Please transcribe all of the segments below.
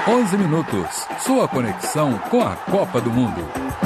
11 minutos, sua conexão com a Copa do Mundo.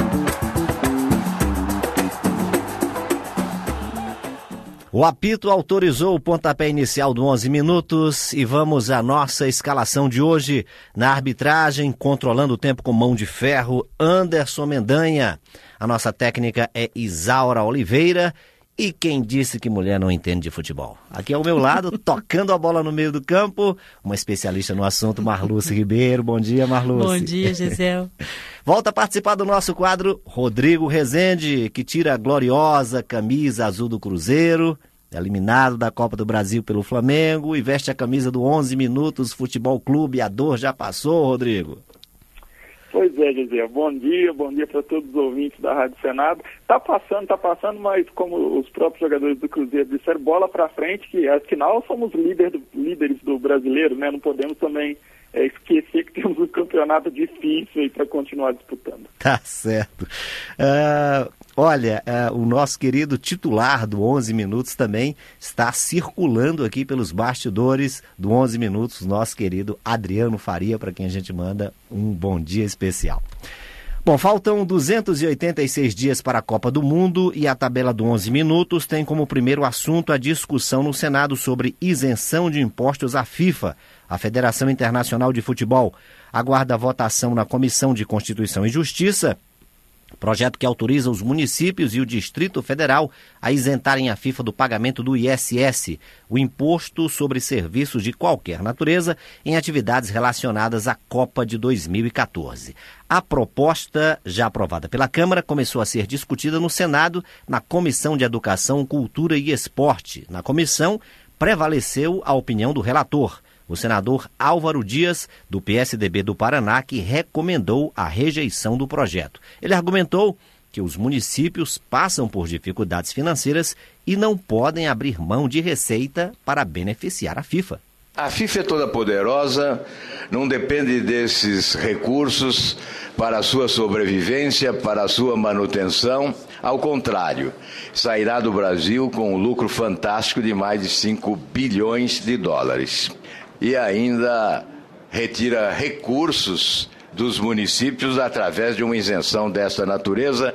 O apito autorizou o pontapé inicial do 11 minutos e vamos à nossa escalação de hoje. Na arbitragem, controlando o tempo com mão de ferro, Anderson Mendanha. A nossa técnica é Isaura Oliveira. E quem disse que mulher não entende de futebol? Aqui ao meu lado, tocando a bola no meio do campo, uma especialista no assunto, Marluce Ribeiro. Bom dia, Marluce. Bom dia, Gisele. Volta a participar do nosso quadro Rodrigo Rezende, que tira a gloriosa camisa azul do Cruzeiro, eliminado da Copa do Brasil pelo Flamengo, e veste a camisa do 11 Minutos Futebol Clube. A dor já passou, Rodrigo? Pois é, Gisele, bom dia para todos os ouvintes da Rádio Senado. Tá passando, mas como os próprios jogadores do Cruzeiro disseram, bola para frente, que afinal somos líderes do brasileiro, né? Não podemos também esquecer que temos um campeonato difícil aí para continuar disputando. Tá certo. Olha, o nosso querido titular do 11 Minutos também está circulando aqui pelos bastidores do 11 Minutos, nosso querido Adriano Faria, para quem a gente manda um bom dia especial. Bom, faltam 286 dias para a Copa do Mundo e a tabela do 11 Minutos tem como primeiro assunto a discussão no Senado sobre isenção de impostos à FIFA, a Federação Internacional de Futebol. Aguarda a votação na Comissão de Constituição e Justiça, projeto que autoriza os municípios e o Distrito Federal a isentarem a FIFA do pagamento do ISS, o Imposto sobre Serviços de Qualquer Natureza, em atividades relacionadas à Copa de 2014. A proposta, já aprovada pela Câmara, começou a ser discutida no Senado, na Comissão de Educação, Cultura e Esporte. Na comissão, prevaleceu a opinião do relator, o senador Álvaro Dias, do PSDB do Paraná, que recomendou a rejeição do projeto. Ele argumentou que os municípios passam por dificuldades financeiras e não podem abrir mão de receita para beneficiar a FIFA. A FIFA é toda poderosa, não depende desses recursos para a sua sobrevivência, para a sua manutenção. Ao contrário, sairá do Brasil com um lucro fantástico de mais de 5 bilhões de dólares. E ainda retira recursos dos municípios através de uma isenção dessa natureza.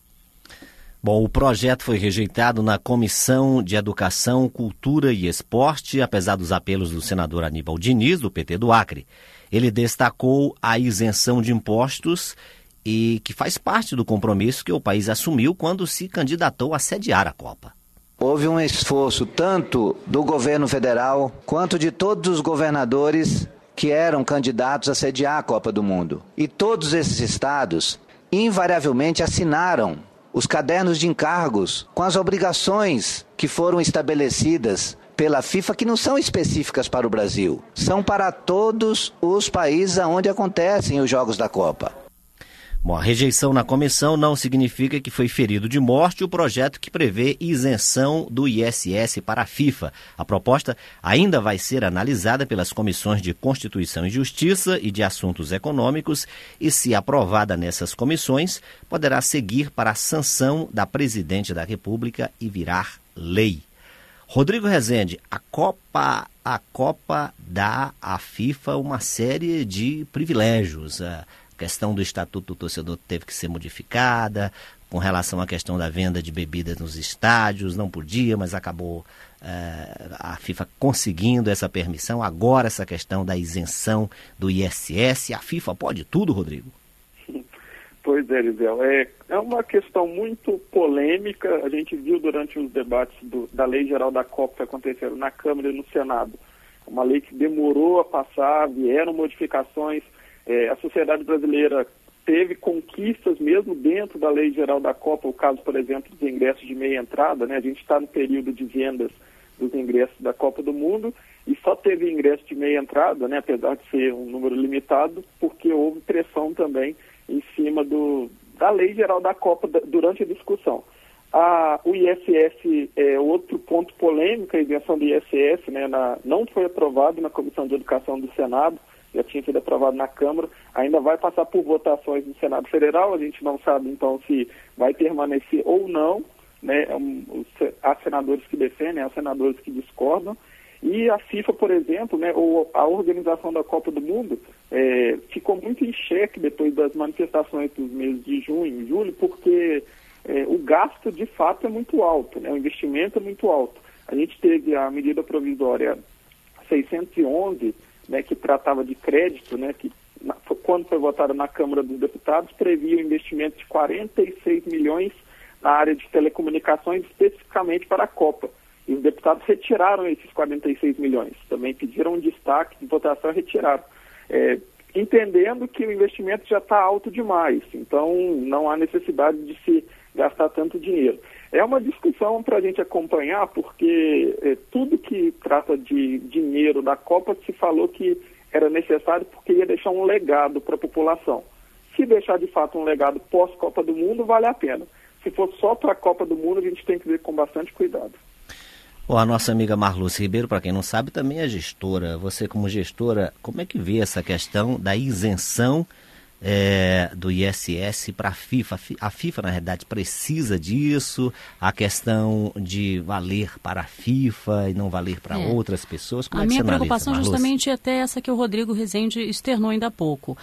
Bom, o projeto foi rejeitado na Comissão de Educação, Cultura e Esporte, apesar dos apelos do senador Aníbal Diniz, do PT do Acre. Ele destacou a isenção de impostos e que faz parte do compromisso que o país assumiu quando se candidatou a sediar a Copa. Houve um esforço tanto do governo federal quanto de todos os governadores que eram candidatos a sediar a Copa do Mundo. E todos esses estados invariavelmente assinaram os cadernos de encargos com as obrigações que foram estabelecidas pela FIFA, que não são específicas para o Brasil, são para todos os países onde acontecem os Jogos da Copa. Bom, a rejeição na comissão não significa que foi ferido de morte o projeto que prevê isenção do ISS para a FIFA. A proposta ainda vai ser analisada pelas comissões de Constituição e Justiça e de Assuntos Econômicos e, se aprovada nessas comissões, poderá seguir para a sanção da Presidente da República e virar lei. Rodrigo Rezende, a Copa dá à FIFA uma série de privilégios. A questão do Estatuto do Torcedor teve que ser modificada, com relação à questão da venda de bebidas nos estádios, não podia, mas acabou a FIFA conseguindo essa permissão. Agora essa questão da isenção do ISS, a FIFA pode tudo, Rodrigo? Pois é, Gisele, é uma questão muito polêmica. A gente viu durante os debates da Lei Geral da Copa que aconteceram na Câmara e no Senado. Uma lei que demorou a passar, vieram modificações. A sociedade brasileira teve conquistas mesmo dentro da Lei Geral da Copa, o caso, por exemplo, dos ingressos de meia entrada, né? A gente está no período de vendas dos ingressos da Copa do Mundo e só teve ingresso de meia entrada, né? Apesar de ser um número limitado, porque houve pressão também em cima da Lei Geral da Copa durante a discussão. O ISS é outro ponto polêmico, a isenção do ISS, né? Não foi aprovado na Comissão de Educação do Senado, já tinha sido aprovado na Câmara, ainda vai passar por votações no Senado Federal, a gente não sabe então se vai permanecer ou não, né? Há senadores que defendem, há senadores que discordam, E a FIFA, por exemplo, né, ou a organização da Copa do Mundo, ficou muito em xeque depois das manifestações dos meses de junho e julho, porque o gasto de fato é muito alto, né, o investimento é muito alto. A gente teve a medida provisória 611, né, que tratava de crédito, né, que quando foi votada na Câmara dos Deputados, previa um investimento de 46 milhões na área de telecomunicações, especificamente para a Copa. E os deputados retiraram esses 46 milhões. Também pediram um destaque de votação e retiraram. Entendendo que o investimento já está alto demais. Então, não há necessidade de se gastar tanto dinheiro. É uma discussão para a gente acompanhar, porque tudo que trata de dinheiro da Copa se falou que era necessário porque ia deixar um legado para a população. Se deixar de fato um legado pós-Copa do Mundo, vale a pena. Se for só para a Copa do Mundo, a gente tem que ver com bastante cuidado. A nossa amiga Marluce Ribeiro, para quem não sabe, também é gestora. Você, como gestora, como é que vê essa questão da isenção do ISS para a FIFA? A FIFA, na realidade, precisa disso? A questão de valer para a FIFA e não valer para outras pessoas? Como a é que minha você analisa, preocupação Marluce? justamente é até essa que o Rodrigo Rezende externou ainda há pouco.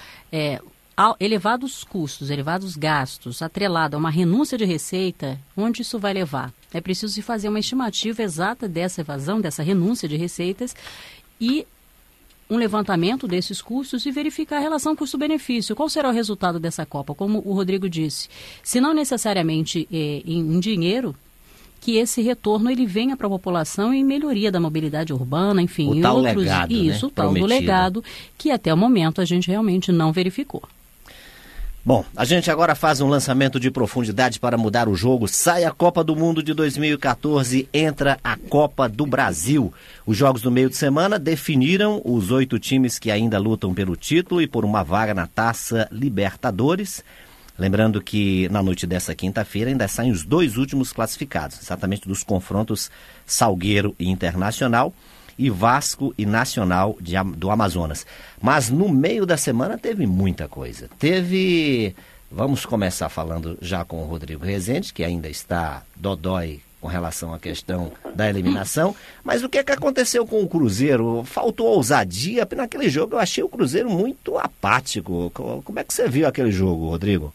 Elevados custos, elevados gastos, atrelado a uma renúncia de receita, onde isso vai levar? É preciso se fazer uma estimativa exata dessa evasão, dessa renúncia de receitas e um levantamento desses custos e verificar a relação custo-benefício. Qual será o resultado dessa Copa? Como o Rodrigo disse, se não necessariamente em dinheiro, que esse retorno ele venha para a população em melhoria da mobilidade urbana, enfim. O tal legado, isso, né? o tal do legado, que até o momento a gente realmente não verificou. Bom, a gente agora faz um lançamento de profundidade para mudar o jogo. Sai a Copa do Mundo de 2014, entra a Copa do Brasil. Os jogos do meio de semana definiram os 8 times que ainda lutam pelo título e por uma vaga na Taça Libertadores. Lembrando que na noite dessa quinta-feira ainda saem os 2 últimos classificados, exatamente dos confrontos Salgueiro e Internacional, e Vasco e Nacional do Amazonas. Mas no meio da semana teve muita coisa. Vamos começar falando já com o Rodrigo Rezende, que ainda está dodói com relação à questão da eliminação. Mas o que é que aconteceu com o Cruzeiro? Faltou ousadia? Naquele jogo eu achei o Cruzeiro muito apático. Como é que você viu aquele jogo, Rodrigo?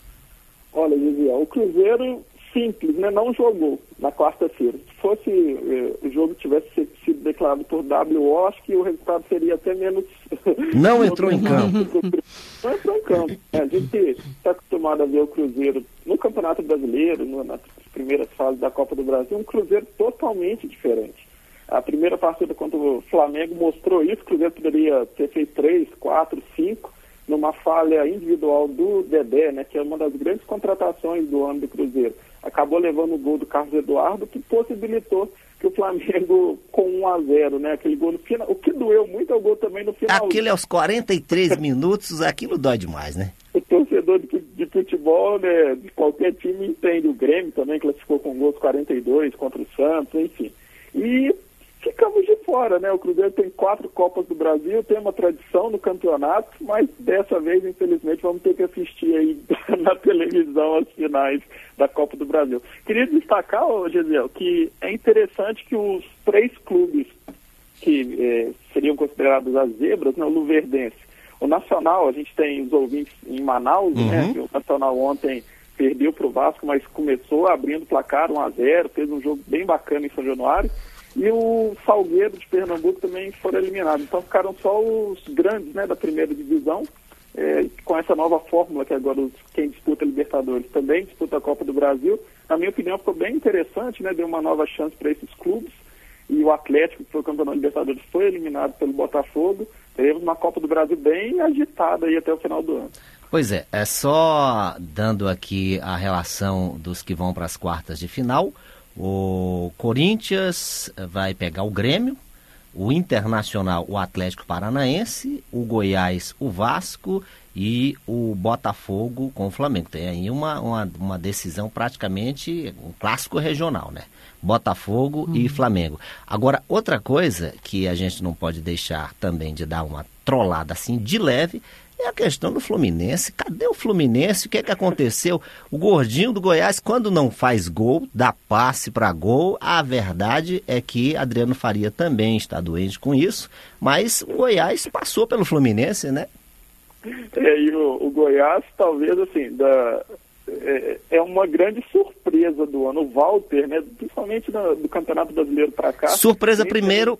Olha, Gisele, o Cruzeiro simples, né? Não jogou na quarta-feira. Se fosse o jogo tivesse sido declarado por WO, acho que o resultado seria até menos... Não entrou em campo. Não entrou em campo. A gente está acostumado a ver o Cruzeiro no Campeonato Brasileiro, nas primeiras fases da Copa do Brasil, um Cruzeiro totalmente diferente. A primeira partida contra o Flamengo mostrou isso. O Cruzeiro poderia ter feito 3, 4, 5, numa falha individual do Dedé, né, que é uma das grandes contratações do ano do Cruzeiro. Acabou levando o gol do Carlos Eduardo, que possibilitou que o Flamengo com 1-0, né, aquele gol no final. O que doeu muito é o gol também no final. Aquele aos 43 minutos, aquilo dói demais, né? O torcedor de futebol, né, de qualquer time entende. O Grêmio também classificou com gols 42 contra o Santos, enfim. E ficamos de fora, né? O Cruzeiro tem 4 Copas do Brasil, tem uma tradição no campeonato, mas dessa vez, infelizmente, vamos ter que assistir aí na televisão as finais da Copa do Brasil. Queria destacar, Gisele, que é interessante que os 3 clubes que seriam considerados as zebras, né? O Luverdense, o Nacional, a gente tem os ouvintes em Manaus, né? Que o Nacional ontem perdeu para o Vasco, mas começou abrindo o placar 1-0, fez um jogo bem bacana em São Januário. E o Salgueiro de Pernambuco também foram eliminados. Então ficaram só os grandes, né, da primeira divisão, com essa nova fórmula que agora quem disputa a Libertadores também disputa a Copa do Brasil. Na minha opinião ficou bem interessante, né, deu uma nova chance para esses clubes. E o Atlético, que foi o campeão da Libertadores, foi eliminado pelo Botafogo. Teremos uma Copa do Brasil bem agitada aí até o final do ano. Pois é só dando aqui a relação dos que vão para as quartas de final. O Corinthians vai pegar o Grêmio, o Internacional, o Atlético Paranaense, o Goiás, o Vasco e o Botafogo com o Flamengo. Tem aí uma decisão praticamente, um clássico regional, né? Botafogo e Flamengo. Agora, outra coisa que a gente não pode deixar também de dar uma trollada assim de leve é a questão do Fluminense. Cadê o Fluminense? O que é que aconteceu? O gordinho do Goiás, quando não faz gol, dá passe para gol. A verdade é que Adriano Faria também está doente com isso, mas o Goiás passou pelo Fluminense, né? E o Goiás, talvez, assim, é uma grande surpresa do ano. O Walter, né, principalmente do Campeonato Brasileiro para cá. Surpresa primeiro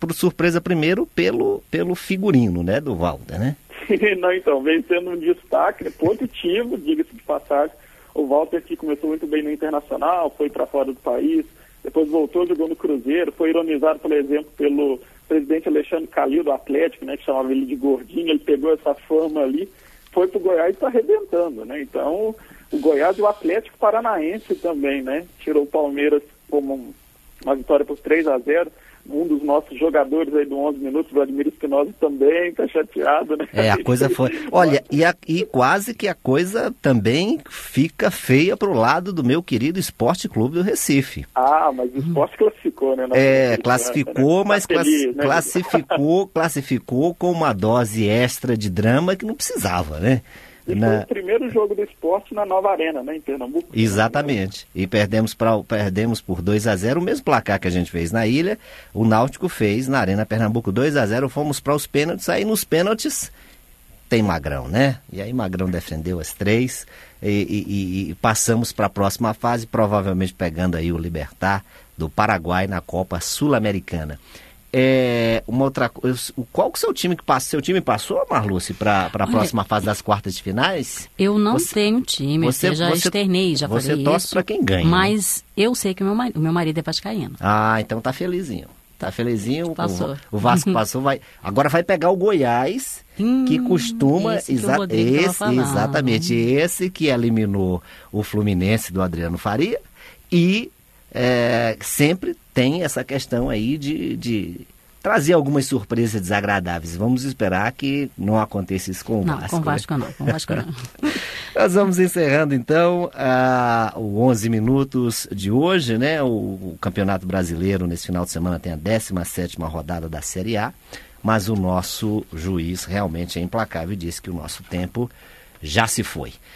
pelo figurino, né, do Walter, né? Não, então, vem sendo um destaque positivo, diga-se de passagem. O Walter, que começou muito bem no Internacional, foi para fora do país, depois voltou, jogou no Cruzeiro, foi ironizado, por exemplo, pelo presidente Alexandre Calil do Atlético, né, que chamava ele de gordinho. Ele pegou essa fama ali, foi pro Goiás e está arrebentando, né? Então, o Goiás e o Atlético Paranaense também, né? Tirou o Palmeiras como uma vitória por 3-0. Um dos nossos jogadores aí do 11 minutos, Vladimir Espinosa, também está chateado, né? A coisa foi... Olha, e quase que a coisa também fica feia pro lado do meu querido Esporte Clube do Recife. Mas o Esporte classificou, né? Classificou, mas feliz, né? classificou com uma dose extra de drama que não precisava, né? E foi o primeiro jogo do Esporte na nova arena, né, em Pernambuco. Exatamente. E perdemos por 2-0, o mesmo placar que a gente fez na ilha, o Náutico fez na Arena Pernambuco 2-0, fomos para os pênaltis, aí nos pênaltis tem Magrão, né? E aí Magrão defendeu as 3 e passamos para a próxima fase, provavelmente pegando aí o Libertad do Paraguai na Copa Sul-Americana. Uma outra coisa, qual que é o seu time que passa? Seu time passou, Marluce, para a próxima fase das quartas de finais? Eu não tenho time, eu já externei, já falei isso. Você torce para quem ganha. Mas eu sei que o meu marido é vascaíno. Então tá felizinho. Tá felizinho. Passou. O Vasco passou, agora vai pegar o Goiás, que costuma... Exatamente, esse que eliminou o Fluminense do Adriano Faria e... sempre tem essa questão aí de trazer algumas surpresas desagradáveis. Vamos esperar que não aconteça isso com o Vasco. Com o Vasco não. Nós vamos encerrando então o 11 minutos de hoje, né? O Campeonato Brasileiro nesse final de semana tem a 17ª rodada da Série A, mas o nosso juiz realmente é implacável e disse que o nosso tempo já se foi.